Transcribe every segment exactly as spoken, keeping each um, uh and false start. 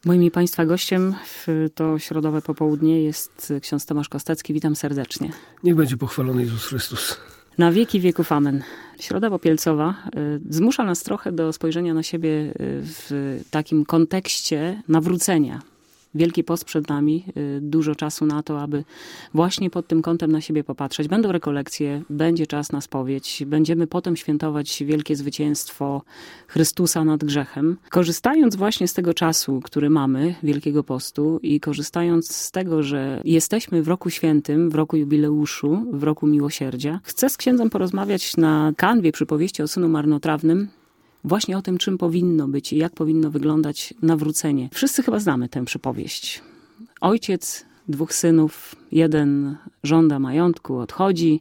Moim i Państwa gościem w to środowe popołudnie jest ksiądz Tomasz Kostecki. Witam serdecznie. Niech będzie pochwalony Jezus Chrystus. Na wieki wieków amen. Środa Popielcowa y, zmusza nas trochę do spojrzenia na siebie y, w takim kontekście nawrócenia. Wielki Post przed nami, y, dużo czasu na to, aby właśnie pod tym kątem na siebie popatrzeć. Będą rekolekcje, będzie czas na spowiedź, będziemy potem świętować wielkie zwycięstwo Chrystusa nad grzechem. Korzystając właśnie z tego czasu, który mamy, Wielkiego Postu, i korzystając z tego, że jesteśmy w roku świętym, w roku jubileuszu, w roku miłosierdzia, chcę z księdzem porozmawiać na kanwie przypowieści o synu marnotrawnym, właśnie o tym, czym powinno być i jak powinno wyglądać nawrócenie. Wszyscy chyba znamy tę przypowieść. Ojciec dwóch synów, jeden żąda majątku, odchodzi,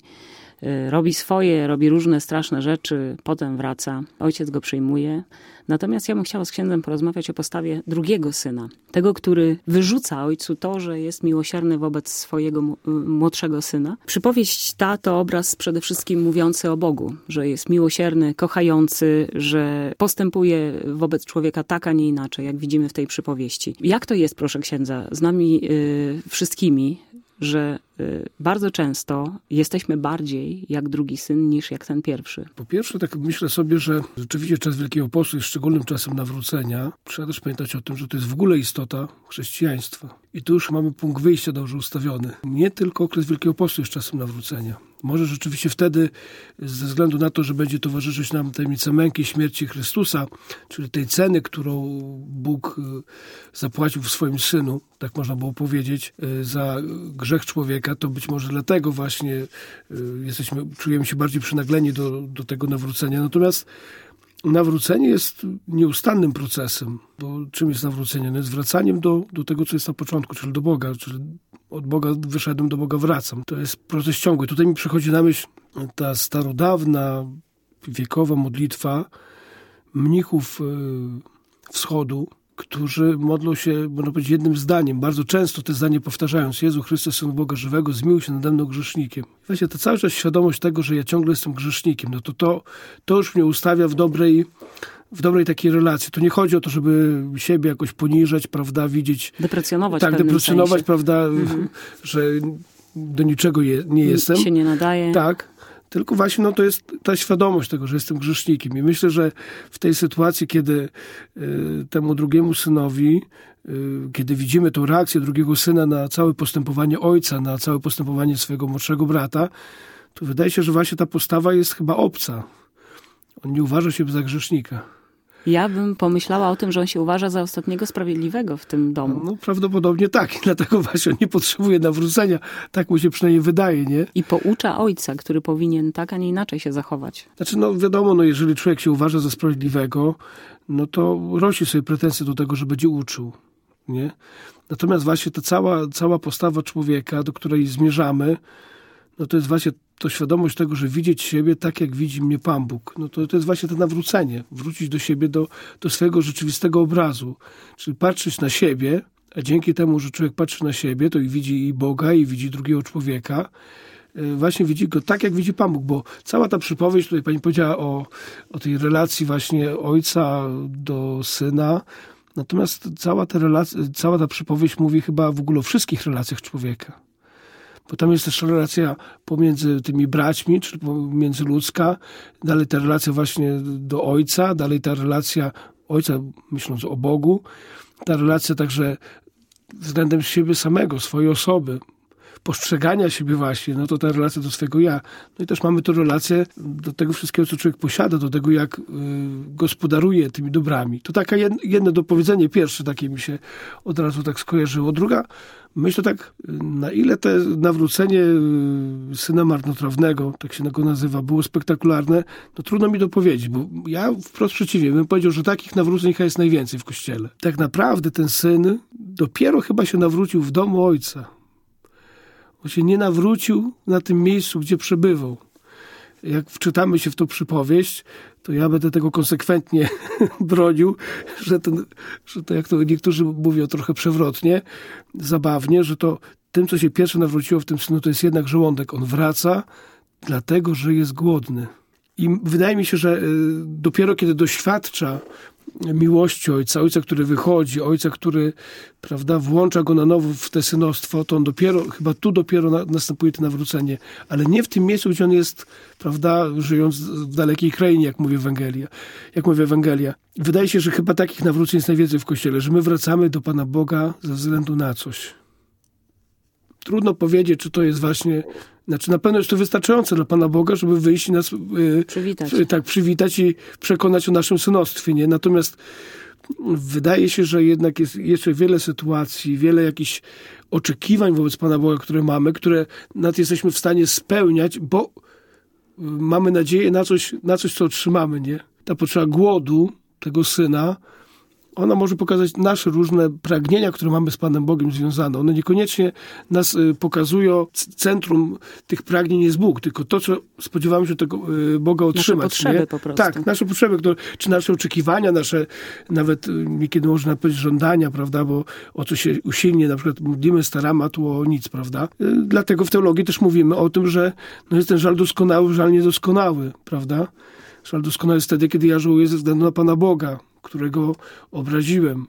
robi swoje, robi różne straszne rzeczy, potem wraca. Ojciec go przyjmuje. Natomiast ja bym chciała z księdzem porozmawiać o postawie drugiego syna. Tego, który wyrzuca ojcu to, że jest miłosierny wobec swojego młodszego syna. Przypowieść ta to obraz przede wszystkim mówiący o Bogu, że jest miłosierny, kochający, że postępuje wobec człowieka tak, a nie inaczej, jak widzimy w tej przypowieści. Jak to jest, proszę księdza, z nami yy, wszystkimi, że y, bardzo często jesteśmy bardziej jak drugi syn niż jak ten pierwszy. Po pierwsze, tak myślę sobie, że rzeczywiście czas Wielkiego Postu jest szczególnym czasem nawrócenia. Trzeba też pamiętać o tym, że to jest w ogóle istota chrześcijaństwa. I tu już mamy punkt wyjścia dobrze ustawiony. Nie tylko okres Wielkiego Postu jest czasem nawrócenia. Może rzeczywiście wtedy, ze względu na to, że będzie towarzyszyć nam tajemnica męki i śmierci Chrystusa, czyli tej ceny, którą Bóg zapłacił w swoim Synu, tak można było powiedzieć, za grzech człowieka, to być może dlatego właśnie jesteśmy, czujemy się bardziej przynagleni do, do tego nawrócenia. Natomiast nawrócenie jest nieustannym procesem, bo czym jest nawrócenie? No jest wracaniem do, do tego, co jest na początku, czyli do Boga, czyli od Boga wyszedłem, do Boga wracam. To jest proces ciągły. Tutaj mi przychodzi na myśl ta starodawna, wiekowa modlitwa mnichów wschodu, którzy modlą się, można powiedzieć, jednym zdaniem. Bardzo często te zdanie powtarzając: Jezu Chryste, Synu Boga żywego, zmiłuj się nade mną grzesznikiem. I właśnie ta cały czas świadomość tego, że ja ciągle jestem grzesznikiem, no to to, to już mnie ustawia w dobrej, w dobrej takiej relacji. To nie chodzi o to, żeby siebie jakoś poniżać, prawda, widzieć... Deprecjonować tak, w pewnym deprecjonować, sensie. prawda, Mhm. że do niczego je, nie jestem. Się nie nadaje. Tak. Tylko właśnie no, to jest ta świadomość tego, że jestem grzesznikiem. I myślę, że w tej sytuacji, kiedy y, temu drugiemu synowi, y, kiedy widzimy tą reakcję drugiego syna na całe postępowanie ojca, na całe postępowanie swojego młodszego brata, to wydaje się, że właśnie ta postawa jest chyba obca. On nie uważa się za grzesznika. Ja bym pomyślała o tym, że on się uważa za ostatniego sprawiedliwego w tym domu. No prawdopodobnie tak. I dlatego właśnie on nie potrzebuje nawrócenia. Tak mu się przynajmniej wydaje, nie? I poucza ojca, który powinien tak, a nie inaczej się zachować. Znaczy, no wiadomo, no jeżeli człowiek się uważa za sprawiedliwego, no to rośnie sobie pretensje do tego, że będzie uczył, nie? Natomiast właśnie ta cała, cała postawa człowieka, do której zmierzamy, no to jest właśnie to świadomość tego, że widzieć siebie tak, jak widzi mnie Pan Bóg. No to, to jest właśnie to nawrócenie. Wrócić do siebie, do, do swojego rzeczywistego obrazu. Czyli patrzeć na siebie, a dzięki temu, że człowiek patrzy na siebie, to i widzi i Boga, i widzi drugiego człowieka. Właśnie widzi go tak, jak widzi Pan Bóg. Bo cała ta przypowieść, tutaj pani powiedziała o, o tej relacji właśnie ojca do syna. Natomiast cała ta, relacja, cała ta przypowieść mówi chyba w ogóle o wszystkich relacjach człowieka. Bo tam jest też relacja pomiędzy tymi braćmi, czyli międzyludzka, dalej ta relacja właśnie do ojca, dalej ta relacja ojca, myśląc o Bogu, ta relacja także względem siebie samego, swojej osoby, postrzegania siebie właśnie, no to ta relacja do swojego ja. No i też mamy tę relację do tego wszystkiego, co człowiek posiada, do tego, jak y, gospodaruje tymi dobrami. To takie jedno dopowiedzenie pierwsze takie mi się od razu tak skojarzyło. Druga, myślę tak, na ile to nawrócenie y, syna marnotrawnego, tak się go nazywa, było spektakularne, to trudno mi dopowiedzieć, bo ja wprost przeciwnie, bym powiedział, że takich nawróceń jest najwięcej w Kościele. Tak naprawdę ten syn dopiero chyba się nawrócił w domu ojca. On się nie nawrócił na tym miejscu, gdzie przebywał. Jak wczytamy się w tą przypowieść, to ja będę tego konsekwentnie bronił, że, ten, że to, jak to niektórzy mówią trochę przewrotnie, zabawnie, że to tym, co się pierwsze nawróciło w tym synu, to jest jednak żołądek. On wraca dlatego, że jest głodny. I wydaje mi się, że dopiero kiedy doświadcza miłości ojca, ojca, który wychodzi, ojca, który, prawda, włącza go na nowo w te synostwo, to on dopiero, chyba tu dopiero na, następuje to nawrócenie, ale nie w tym miejscu, gdzie on jest, prawda, żyjąc w dalekiej krainie, jak mówi Ewangelia. Jak mówi Ewangelia. Wydaje się, że chyba takich nawróceń jest najwięcej w Kościele, że my wracamy do Pana Boga ze względu na coś. Trudno powiedzieć, czy to jest właśnie... Znaczy na pewno jest to wystarczające dla Pana Boga, żeby wyjść i nas yy, przywitać. tak, przywitać i przekonać o naszym synostwie. Nie? Natomiast wydaje się, że jednak jest jeszcze wiele sytuacji, wiele jakichś oczekiwań wobec Pana Boga, które mamy, które nawet jesteśmy w stanie spełniać, bo mamy nadzieję na coś, na coś co otrzymamy. Nie? Ta potrzeba głodu tego Syna, ona może pokazać nasze różne pragnienia, które mamy z Panem Bogiem związane. One niekoniecznie nas pokazują, centrum tych pragnień jest Bóg, tylko to, co spodziewamy się od tego Boga otrzymać. Nasze potrzeby nie? po prostu. Tak, nasze potrzeby, które, czy nasze oczekiwania, nasze nawet niekiedy można powiedzieć żądania, prawda, bo o co się usilnie na przykład modlimy, staramy, a tu o nic, prawda. Dlatego w teologii też mówimy o tym, że no jest ten żal doskonały, żal niedoskonały, prawda. Żal doskonały jest wtedy, kiedy ja żałuję ze względu na Pana Boga, którego obraziłem.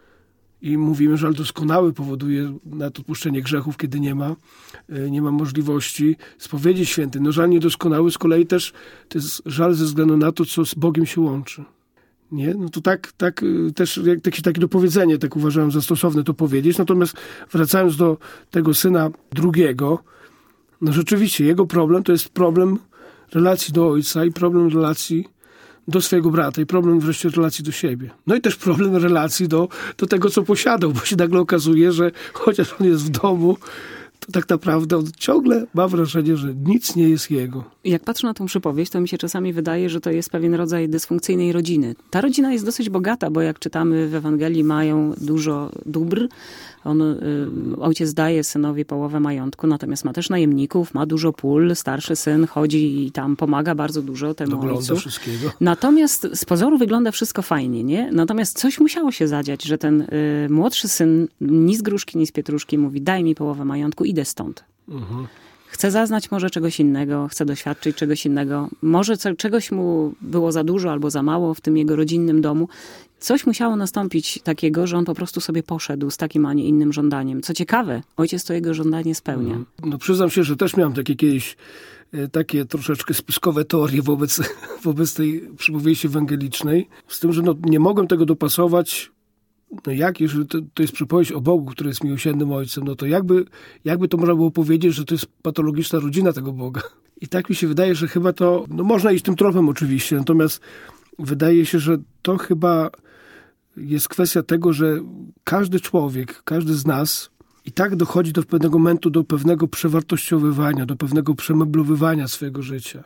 I mówimy, że żal doskonały powoduje nawet odpuszczenie grzechów, kiedy nie ma, nie ma możliwości spowiedzi świętej. No żal niedoskonały z kolei też to jest żal ze względu na to, co z Bogiem się łączy. Nie? No to tak, tak też jakieś takie dopowiedzenie, tak uważałem za stosowne to powiedzieć. Natomiast wracając do tego syna drugiego, no rzeczywiście jego problem to jest problem relacji do ojca i problem relacji do swojego brata i problem wreszcie relacji do siebie. No i też problem relacji do, do tego, co posiadał, bo się nagle okazuje, że chociaż on jest w domu, to tak naprawdę on ciągle ma wrażenie, że nic nie jest jego. Jak patrzę na tą przypowieść, to mi się czasami wydaje, że to jest pewien rodzaj dysfunkcyjnej rodziny. Ta rodzina jest dosyć bogata, bo jak czytamy w Ewangelii, mają dużo dóbr. On, y, ojciec daje synowi połowę majątku, natomiast ma też najemników, ma dużo pól, starszy syn chodzi i tam pomaga bardzo dużo temu Dogląda ojcu. wszystkiego. Natomiast z pozoru wygląda wszystko fajnie, nie? Natomiast coś musiało się zadziać, że ten y, młodszy syn ni z gruszki, ni z pietruszki mówi: daj mi połowę majątku, idę stąd. Mhm. Chce zaznać może czegoś innego, chce doświadczyć czegoś innego. Może co, czegoś mu było za dużo albo za mało w tym jego rodzinnym domu. Coś musiało nastąpić takiego, że on po prostu sobie poszedł z takim, a nie innym żądaniem. Co ciekawe, ojciec to jego żądanie spełnia. Mhm. No przyznam się, że też miałem takie kiedyś takie troszeczkę spiskowe teorie wobec, wobec tej przypowieści ewangelicznej. Z tym, że no, nie mogłem tego dopasować. No jak, jeżeli to, to jest przypowieść o Bogu, który jest miłosiernym Ojcem, no to jakby, jakby to można było powiedzieć, że to jest patologiczna rodzina tego Boga. I tak mi się wydaje, że chyba to, no można iść tym tropem oczywiście, natomiast wydaje się, że to chyba jest kwestia tego, że każdy człowiek, każdy z nas i tak dochodzi do pewnego momentu do pewnego przewartościowywania, do pewnego przemeblowywania swojego życia.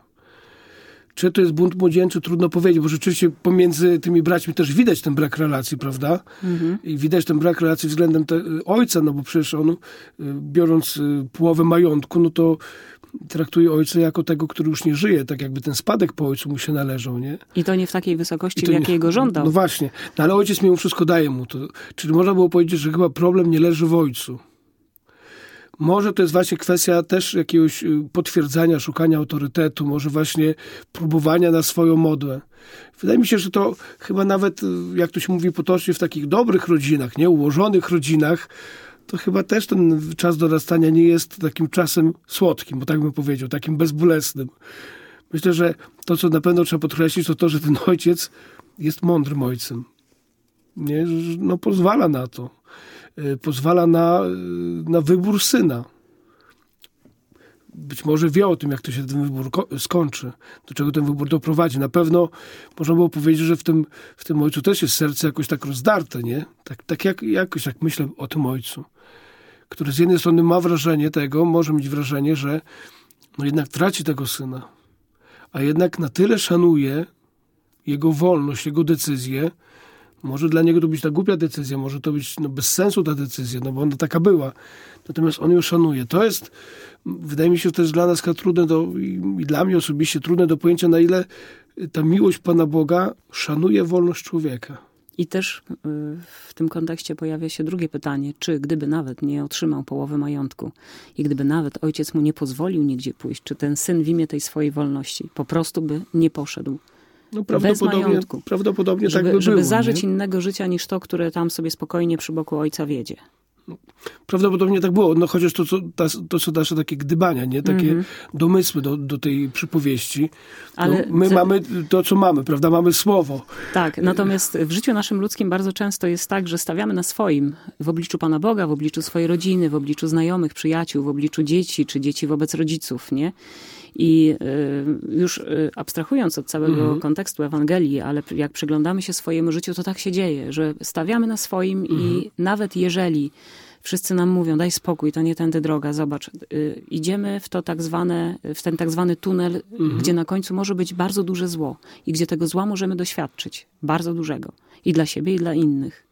Czy to jest bunt młodzieńczy, trudno powiedzieć, bo rzeczywiście pomiędzy tymi braćmi też widać ten brak relacji, prawda? Mhm. I widać ten brak relacji względem te, ojca, no bo przecież on, biorąc połowę majątku, no to traktuje ojca jako tego, który już nie żyje, tak jakby ten spadek po ojcu mu się należał, nie? I to nie w takiej wysokości, w jakiej go żądał. No właśnie, no ale ojciec mimo wszystko daje mu to. Czyli można było powiedzieć, że chyba problem nie leży w ojcu. Może to jest właśnie kwestia też jakiegoś potwierdzania, szukania autorytetu, może właśnie próbowania na swoją modłę. Wydaje mi się, że to chyba nawet, jak to się mówi potocznie, w takich dobrych rodzinach, nie ułożonych rodzinach, to chyba też ten czas dorastania nie jest takim czasem słodkim, bo tak bym powiedział, takim bezbolesnym. Myślę, że to, co na pewno trzeba podkreślić, to to, że ten ojciec jest mądrym ojcem. Nie? No pozwala na to. Pozwala na, na wybór syna. Być może wie o tym, jak to się ten wybór ko- skończy, do czego ten wybór doprowadzi. Na pewno można było powiedzieć, że w tym, w tym ojcu też jest serce jakoś tak rozdarte, nie? Tak, tak jak, jakoś jak myślę o tym ojcu, który z jednej strony ma wrażenie tego, może mieć wrażenie, że no jednak traci tego syna, a jednak na tyle szanuje jego wolność, jego decyzję. Może dla niego to być ta głupia decyzja, może to być no, bez sensu ta decyzja, no bo ona taka była. Natomiast on ją szanuje. To jest, wydaje mi się, że to jest dla nas trudne do, i, i dla mnie osobiście trudne do pojęcia, na ile ta miłość Pana Boga szanuje wolność człowieka. I też w tym kontekście pojawia się drugie pytanie, czy gdyby nawet nie otrzymał połowy majątku i gdyby nawet ojciec mu nie pozwolił nigdzie pójść, czy ten syn w imię tej swojej wolności po prostu by nie poszedł No prawdopodobnie, bez majątku. Prawdopodobnie żeby, tak by żeby było, zażyć nie? innego życia niż to, które tam sobie spokojnie przy boku ojca wiedzie. Prawdopodobnie tak było, no chociaż to, co, to, co nasze takie gdybania, nie? Takie Mm-hmm. domysły do, do tej przypowieści. Ale no, my te... mamy to, co mamy, prawda? Mamy słowo. Tak, natomiast w życiu naszym ludzkim bardzo często jest tak, że stawiamy na swoim, w obliczu Pana Boga, w obliczu swojej rodziny, w obliczu znajomych, przyjaciół, w obliczu dzieci, czy dzieci wobec rodziców, nie? I y, już y, abstrahując od całego mm-hmm. kontekstu Ewangelii, ale jak przyglądamy się swojemu życiu, to tak się dzieje, że stawiamy na swoim mm-hmm. i nawet jeżeli wszyscy nam mówią, daj spokój, to nie tędy droga, zobacz, y, idziemy w to tak zwane, w ten tak zwany tunel, mm-hmm. gdzie na końcu może być bardzo duże zło i gdzie tego zła możemy doświadczyć, bardzo dużego. I dla siebie, i dla innych.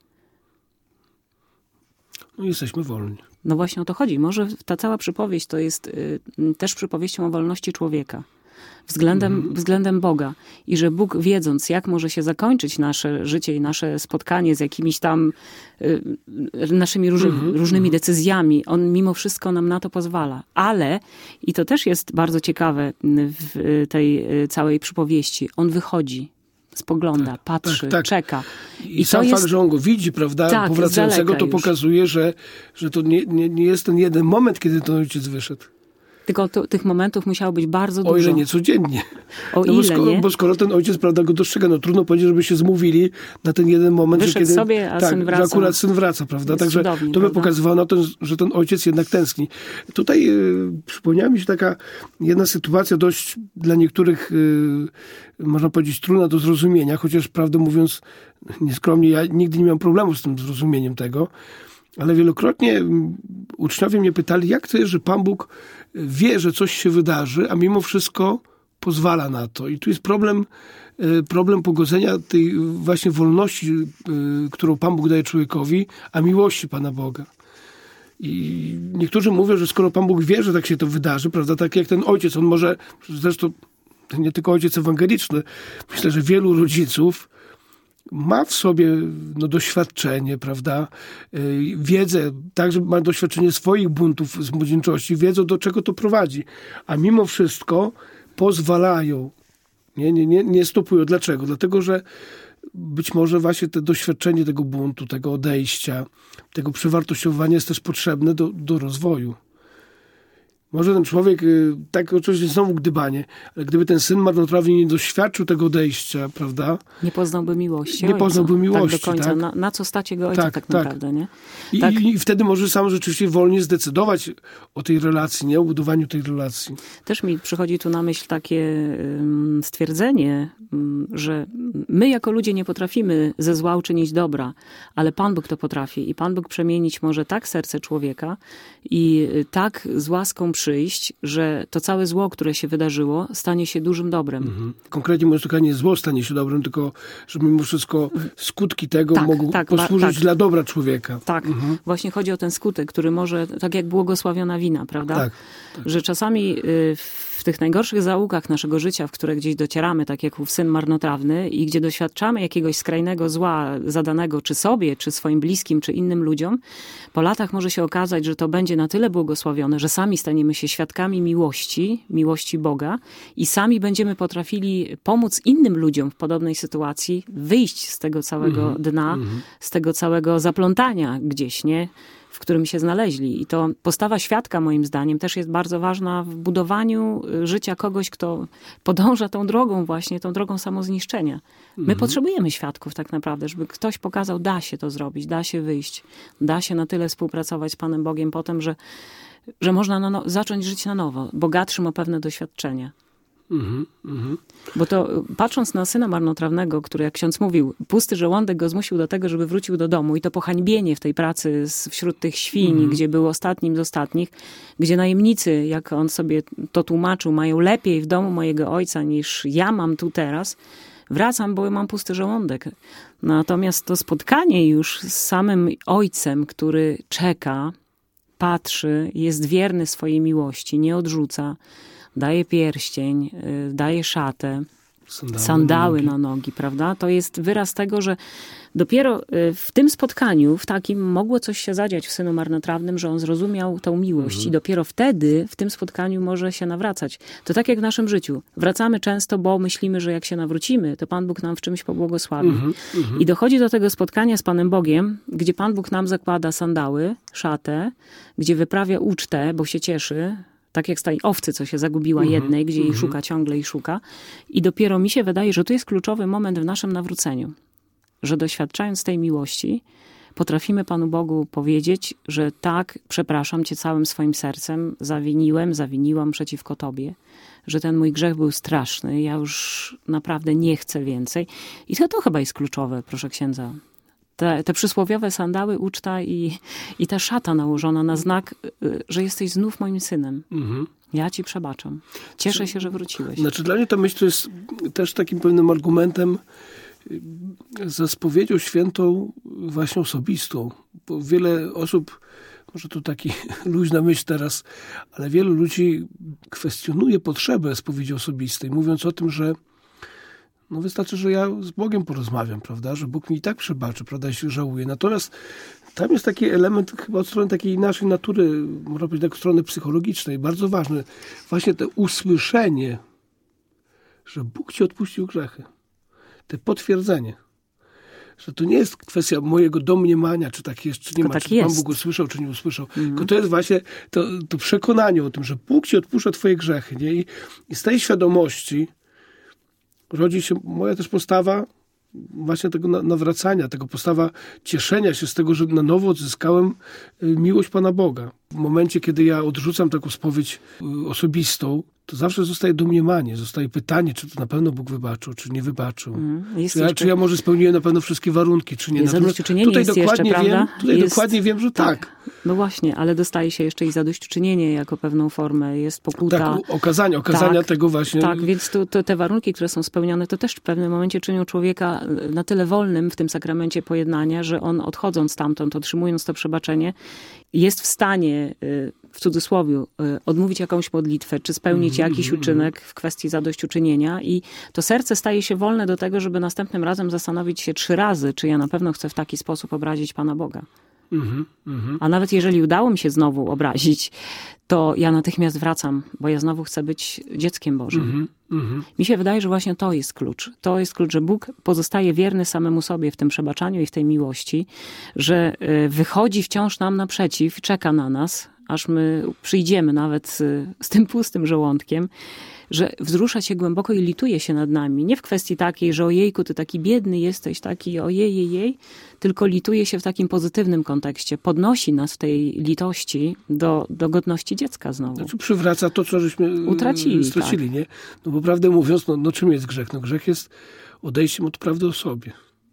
No, jesteśmy wolni. No właśnie o to chodzi. Może ta cała przypowieść to jest y, też przypowieścią o wolności człowieka. Względem, mm. względem Boga. I że Bóg, wiedząc, jak może się zakończyć nasze życie i nasze spotkanie z jakimiś tam y, naszymi róż, mm-hmm. różnymi decyzjami, On mimo wszystko nam na to pozwala. Ale, i to też jest bardzo ciekawe w tej całej przypowieści, On wychodzi, spogląda, tak, patrzy, tak, tak. czeka. I, I sam fakt, jest... że on go widzi, prawda, tak, powracającego, to już pokazuje, że, że to nie, nie, nie jest ten jeden moment, kiedy ten ojciec wyszedł. Tylko to, tych momentów musiało być bardzo dużo. O ile nie codziennie. O no ile, bo, skoro, nie? bo skoro ten ojciec, prawda, go dostrzega, no trudno powiedzieć, żeby się zmówili na ten jeden moment, Wyszedł że kiedy, sobie, a tak, syn wraca. że akurat syn wraca, prawda? Także to by prawda? pokazywało na to, że ten ojciec jednak tęskni. Tutaj yy, przypomniała mi się taka jedna sytuacja dość dla niektórych, yy, można powiedzieć, trudna do zrozumienia, chociaż prawdę mówiąc, nieskromnie, ja nigdy nie miałem problemu z tym zrozumieniem tego. Ale wielokrotnie uczniowie mnie pytali, jak to jest, że Pan Bóg wie, że coś się wydarzy, a mimo wszystko pozwala na to. I tu jest problem, problem pogodzenia tej właśnie wolności, którą Pan Bóg daje człowiekowi, a miłości Pana Boga. I niektórzy mówią, że skoro Pan Bóg wie, że tak się to wydarzy, prawda, tak jak ten ojciec, on może, zresztą nie tylko ojciec ewangeliczny, myślę, że wielu rodziców ma w sobie no, doświadczenie, prawda, yy, wiedzę, także ma doświadczenie swoich buntów z młodzieńczości, wiedzą, do czego to prowadzi, a mimo wszystko pozwalają, nie, nie, nie, nie stopują. Dlaczego? Dlatego, że być może właśnie to doświadczenie tego buntu, tego odejścia, tego przewartościowania jest też potrzebne do, do rozwoju. Może ten człowiek, tak oczywiście znowu gdybanie, ale gdyby ten syn marnotrawny nie doświadczył tego odejścia, prawda? Nie poznałby miłości Nie poznałby ojca. miłości, tak do końca. Tak? Na, na co stać jego ojca tak, tak, tak naprawdę, nie? I, tak. I wtedy może sam rzeczywiście wolniej zdecydować o tej relacji, nie? O budowaniu tej relacji. Też mi przychodzi tu na myśl takie um, stwierdzenie, um, że my jako ludzie nie potrafimy ze zła uczynić dobra, ale Pan Bóg to potrafi i Pan Bóg przemienić może tak serce człowieka i tak z łaską przyjść, że to całe zło, które się wydarzyło, stanie się dużym dobrem. Mhm. Konkretnie może tylko nie zło stanie się dobrem, tylko że mimo wszystko skutki tego tak, mogą tak, posłużyć tak. dla dobra człowieka. Tak, mhm. właśnie chodzi o ten skutek, który może, tak jak błogosławiona wina, prawda? Tak, tak. Że czasami w tych najgorszych zaułkach naszego życia, w które gdzieś docieramy, tak jak ów syn marnotrawny i gdzie doświadczamy jakiegoś skrajnego zła zadanego czy sobie, czy swoim bliskim, czy innym ludziom, po latach może się okazać, że to będzie na tyle błogosławione, że sami staniemy się świadkami miłości, miłości Boga i sami będziemy potrafili pomóc innym ludziom w podobnej sytuacji wyjść z tego całego mm-hmm. dna, mm-hmm. z tego całego zaplątania gdzieś, nie? W którym się znaleźli. I to postawa świadka, moim zdaniem, też jest bardzo ważna w budowaniu życia kogoś, kto podąża tą drogą właśnie, tą drogą samozniszczenia. My mhm. potrzebujemy świadków tak naprawdę, żeby ktoś pokazał, da się to zrobić, da się wyjść, da się na tyle współpracować z Panem Bogiem potem, że, że można na no, zacząć żyć na nowo, bogatszym o pewne doświadczenia. Mhm, mhm. Bo to patrząc na syna marnotrawnego, który, jak ksiądz mówił, pusty żołądek go zmusił do tego, żeby wrócił do domu i to pohańbienie w tej pracy wśród tych świń, mhm. gdzie był ostatnim z ostatnich, gdzie najemnicy, jak on sobie to tłumaczył, mają lepiej w domu mojego ojca niż ja mam tu teraz, wracam, bo mam pusty żołądek. Natomiast to spotkanie już z samym ojcem, który czeka, patrzy, jest wierny swojej miłości, nie odrzuca, daje pierścień, daje szatę, Sandały, sandały na na nogi, prawda? To jest wyraz tego, że dopiero w tym spotkaniu, w takim, mogło coś się zadziać w Synu Marnotrawnym, że on zrozumiał tą miłość Mhm. i dopiero wtedy, w tym spotkaniu może się nawracać. To tak jak w naszym życiu. Wracamy często, bo myślimy, że jak się nawrócimy, to Pan Bóg nam w czymś pobłogosławi. Mhm, mhm. I dochodzi do tego spotkania z Panem Bogiem, gdzie Pan Bóg nam zakłada sandały, szatę, gdzie wyprawia ucztę, bo się cieszy, tak jak z tej owcy, co się zagubiła Mhm, jednej, gdzie jej mhm. szuka ciągle i szuka. I dopiero mi się wydaje, że to jest kluczowy moment w naszym nawróceniu. Że doświadczając tej miłości, potrafimy Panu Bogu powiedzieć, że tak, przepraszam Cię całym swoim sercem, zawiniłem, zawiniłam przeciwko Tobie. Że ten mój grzech był straszny, ja już naprawdę nie chcę więcej. I to, to chyba jest kluczowe, proszę księdza. Te, te przysłowiowe sandały, uczta i, i ta szata nałożona na znak, że jesteś znów moim synem. Mhm. Ja ci przebaczam. Cieszę się, że wróciłeś. Znaczy dla mnie to myśl to jest też takim pewnym argumentem za spowiedzią świętą właśnie osobistą. Bo wiele osób, może to taki luźna myśl teraz, ale wielu ludzi kwestionuje potrzebę spowiedzi osobistej, mówiąc o tym, że no wystarczy, że ja z Bogiem porozmawiam, prawda, że Bóg mi i tak przebaczy, prawda, jeśli żałuję. Natomiast tam jest taki element chyba od strony takiej naszej natury, można powiedzieć, tak od strony psychologicznej, bardzo ważny. Właśnie to usłyszenie, że Bóg ci odpuścił grzechy. Te potwierdzenie. Że to nie jest kwestia mojego domniemania, czy tak jest, czy nie Tylko ma, tak czy jest. Pan Bóg usłyszał, czy nie usłyszał. Mhm. Tylko to jest właśnie to, to przekonanie o tym, że Bóg ci odpuszcza twoje grzechy. Nie? I, I z tej świadomości rodzi się moja też postawa właśnie tego nawracania, tego postawa cieszenia się z tego, że na nowo odzyskałem miłość Pana Boga. W momencie, kiedy ja odrzucam taką spowiedź osobistą, to zawsze zostaje domniemanie, zostaje pytanie, czy to na pewno Bóg wybaczył, czy nie wybaczył. Mm, czy, ja, jeszcze... czy ja może spełniłem na pewno wszystkie warunki, czy nie. Jest zadośćuczynienie tutaj jest dokładnie jeszcze, wiem, prawda? Tutaj jest... dokładnie wiem, że tak. tak. No właśnie, ale dostaje się jeszcze i zadośćuczynienie jako pewną formę, jest pokuta. Tak, okazania, okazania tak, tego właśnie. Tak, więc to, to te warunki, które są spełnione, to też w pewnym momencie czynią człowieka na tyle wolnym w tym sakramencie pojednania, że on odchodząc stamtąd, otrzymując to przebaczenie, jest w stanie, w cudzysłowie, odmówić jakąś modlitwę, czy spełnić mm, jakiś mm, uczynek w kwestii zadośćuczynienia i to serce staje się wolne do tego, żeby następnym razem zastanowić się trzy razy, czy ja na pewno chcę w taki sposób obrazić Pana Boga. Mm, mm. A nawet jeżeli udało mi się znowu obrazić, to ja natychmiast wracam, bo ja znowu chcę być dzieckiem Bożym. Mm, mm. Mi się wydaje, że właśnie to jest klucz. To jest klucz, że Bóg pozostaje wierny samemu sobie w tym przebaczaniu i w tej miłości, że wychodzi wciąż nam naprzeciw, czeka na nas, aż my przyjdziemy nawet z tym pustym żołądkiem, że wzrusza się głęboko i lituje się nad nami. Nie w kwestii takiej, że ojejku, ty taki biedny jesteś, taki ojej, jej, jej, tylko lituje się w takim pozytywnym kontekście. Podnosi nas w tej litości do, do godności dziecka znowu. Znaczy przywraca to, co żeśmy utracili. stracili, tak. nie? No bo prawdę mówiąc, no, no czym jest grzech? No grzech jest odejściem od prawdy o sobie.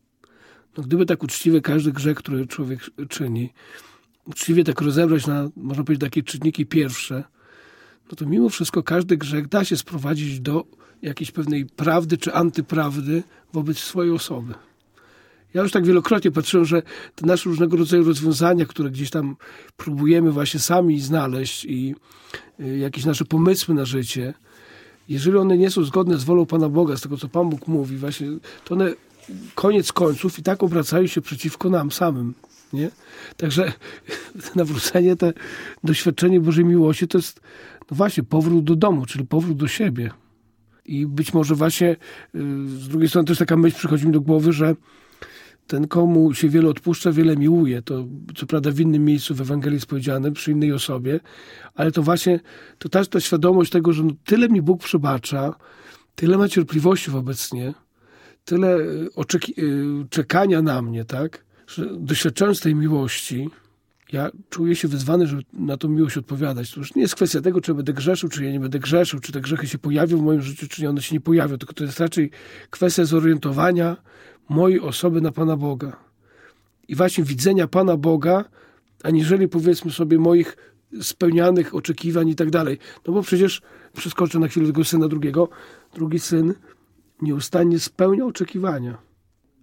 No gdyby tak uczciwie każdy grzech, który człowiek czyni, uczciwie tak rozebrać na, można powiedzieć, takie czynniki pierwsze, no to mimo wszystko każdy grzech da się sprowadzić do jakiejś pewnej prawdy czy antyprawdy wobec swojej osoby. Ja już tak wielokrotnie patrzyłem, że te nasze różnego rodzaju rozwiązania, które gdzieś tam próbujemy właśnie sami znaleźć i jakieś nasze pomysły na życie, jeżeli one nie są zgodne z wolą Pana Boga, z tego, co Pan Bóg mówi, właśnie, to one koniec końców i tak obracają się przeciwko nam samym. Nie? Także nawrócenie, to doświadczenie Bożej miłości to jest no właśnie powrót do domu, czyli powrót do siebie. I być może właśnie z drugiej strony też taka myśl przychodzi mi do głowy, że ten, komu się wiele odpuszcza, wiele miłuje. To co prawda w innym miejscu w Ewangelii jest powiedziane, przy innej osobie, ale to właśnie to też ta świadomość tego, że no tyle mi Bóg przebacza, tyle ma cierpliwości wobec mnie, tyle oczeki- czekania na mnie, tak? Że doświadczając tej miłości, ja czuję się wyzwany, żeby na tą miłość odpowiadać. To już nie jest kwestia tego, czy będę grzeszył, czy ja nie będę grzeszył, czy te grzechy się pojawią w moim życiu, czy one się nie pojawią, tylko to jest raczej kwestia zorientowania mojej osoby na Pana Boga. I właśnie widzenia Pana Boga, aniżeli powiedzmy sobie moich spełnianych oczekiwań i tak dalej. No bo przecież przeskoczę na chwilę tego syna drugiego. Drugi syn nieustannie spełnia oczekiwania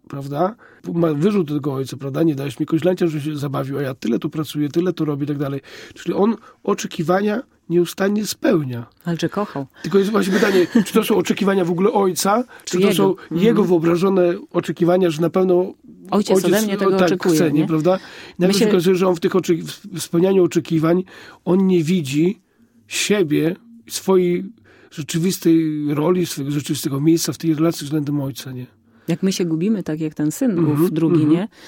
prawda? Ma wyrzut do tego ojca, prawda? Nie dałeś mi koźlęcia, że się zabawił, a ja tyle tu pracuję, tyle tu robię i tak dalej. Czyli on oczekiwania nieustannie spełnia. Ale czy kochał? Tylko jest właśnie pytanie, czy to są oczekiwania w ogóle ojca, czy, czy to jego? są mm. jego wyobrażone oczekiwania, że na pewno ojciec, ojciec ode mnie tego tak, oczekuje, chce, nie? nie? Prawda? Nawet się okazuje, że on w tych oczy... w spełnianiu oczekiwań, on nie widzi siebie, swojej rzeczywistej roli, swojego rzeczywistego miejsca w tej relacji względem ojca, nie? Jak my się gubimy, tak jak ten syn mm-hmm, ów drugi, mm-hmm. nie?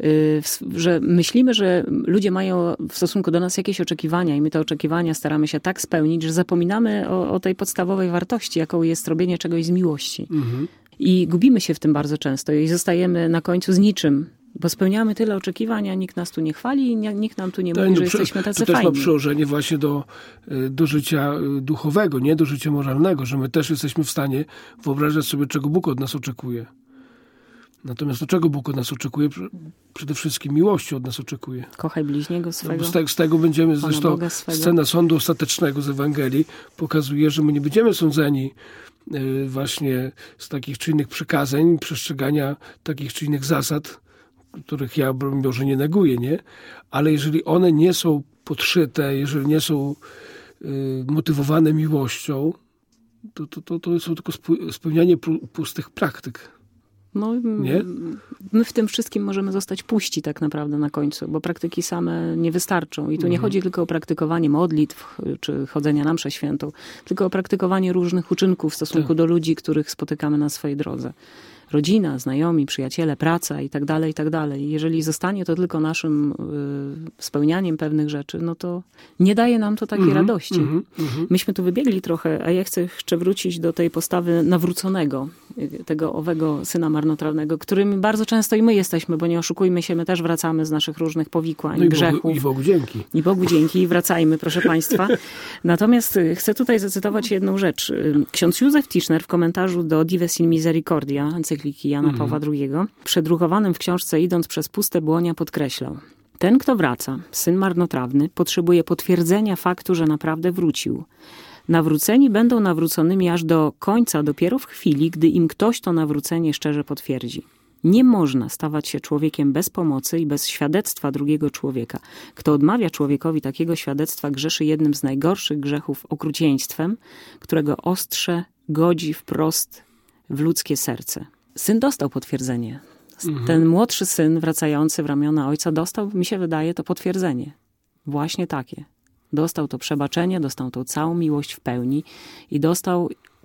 Że myślimy, że ludzie mają w stosunku do nas jakieś oczekiwania i my te oczekiwania staramy się tak spełnić, że zapominamy o, o tej podstawowej wartości, jaką jest robienie czegoś z miłości. Mm-hmm. I gubimy się w tym bardzo często i zostajemy na końcu z niczym, bo spełniamy tyle oczekiwań, a nikt nas tu nie chwali i nikt nam tu nie mówi, że jesteśmy tacy fajni. To też fajni. ma przełożenie właśnie do, do życia duchowego, nie do życia moralnego, że my też jesteśmy w stanie wyobrażać sobie, czego Bóg od nas oczekuje. Natomiast to czego Bóg od nas oczekuje? Przede wszystkim miłości od nas oczekuje. Kochaj bliźniego swego. No, z, te, z tego będziemy, zresztą scena sądu ostatecznego z Ewangelii pokazuje, że my nie będziemy sądzeni yy, właśnie z takich czy innych przykazań, przestrzegania takich czy innych zasad, których ja może nie neguję, nie? Ale jeżeli one nie są podszyte, jeżeli nie są yy, motywowane miłością, to, to, to, to są tylko spełnianie pustych praktyk. No, nie? My w tym wszystkim możemy zostać puści tak naprawdę na końcu, bo praktyki same nie wystarczą. I tu nie mhm. chodzi tylko o praktykowanie modlitw, czy chodzenia na mszę świętą, tylko o praktykowanie różnych uczynków w stosunku tak. do ludzi, których spotykamy na swojej drodze. Rodzina, znajomi, przyjaciele, praca i tak dalej, i tak dalej. Jeżeli zostanie to tylko naszym y, spełnianiem pewnych rzeczy, no to nie daje nam to takiej mm-hmm, radości. Mm-hmm, mm-hmm. Myśmy tu wybiegli trochę, a ja chcę jeszcze wrócić do tej postawy nawróconego, tego owego syna marnotrawnego, którym bardzo często i my jesteśmy, bo nie oszukujmy się, my też wracamy z naszych różnych powikłań, no i grzechów. Bogu, I Bogu dzięki. I Bogu dzięki i wracajmy, proszę Państwa. Natomiast chcę tutaj zacytować jedną rzecz. Ksiądz Józef Tischner w komentarzu do Dives in Misericordia, encykliki Jana Pawła drugiego, przedrukowanym w książce Idąc przez puste błonia, podkreślał: ten, kto wraca, syn marnotrawny, potrzebuje potwierdzenia faktu, że naprawdę wrócił. Nawróceni będą nawróconymi aż do końca dopiero w chwili, gdy im ktoś to nawrócenie szczerze potwierdzi. Nie można stawać się człowiekiem bez pomocy i bez świadectwa drugiego człowieka. Kto odmawia człowiekowi takiego świadectwa, grzeszy jednym z najgorszych grzechów, okrucieństwem, którego ostrze godzi wprost w ludzkie serce. Syn dostał potwierdzenie. Mhm. Ten młodszy syn wracający w ramiona ojca dostał, mi się wydaje, to potwierdzenie. Właśnie takie. Dostał to przebaczenie, dostał tą całą miłość w pełni i dostał,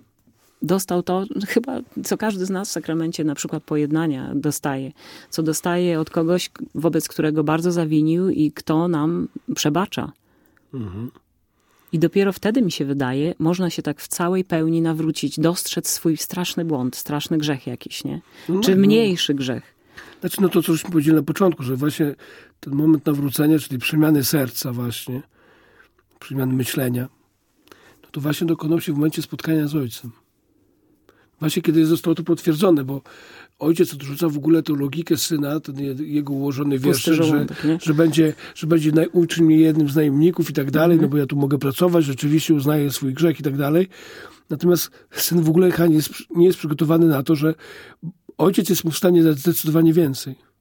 dostał to chyba, co każdy z nas w sakramencie na przykład pojednania dostaje. Co dostaje od kogoś, wobec którego bardzo zawinił i kto nam przebacza. Mhm. I dopiero wtedy, mi się wydaje, można się tak w całej pełni nawrócić, dostrzec swój straszny błąd, straszny grzech jakiś, nie? No, czy mniejszy grzech. Znaczy, no to, co żeśmy powiedzieli na początku, że właśnie ten moment nawrócenia, czyli przemiany serca właśnie, przemiany myślenia, no to właśnie dokonał się w momencie spotkania z ojcem. Właśnie kiedy zostało to potwierdzone, bo ojciec odrzuca w ogóle tę logikę syna, ten jego ułożony wiersz, że, że będzie, że będzie uczyń mnie jednym z najemników i tak dalej, no bo ja tu mogę pracować, rzeczywiście uznaję swój grzech i tak dalej. Natomiast syn w ogóle nie jest, nie jest przygotowany na to, że ojciec jest mu w stanie dać zdecydowanie więcej.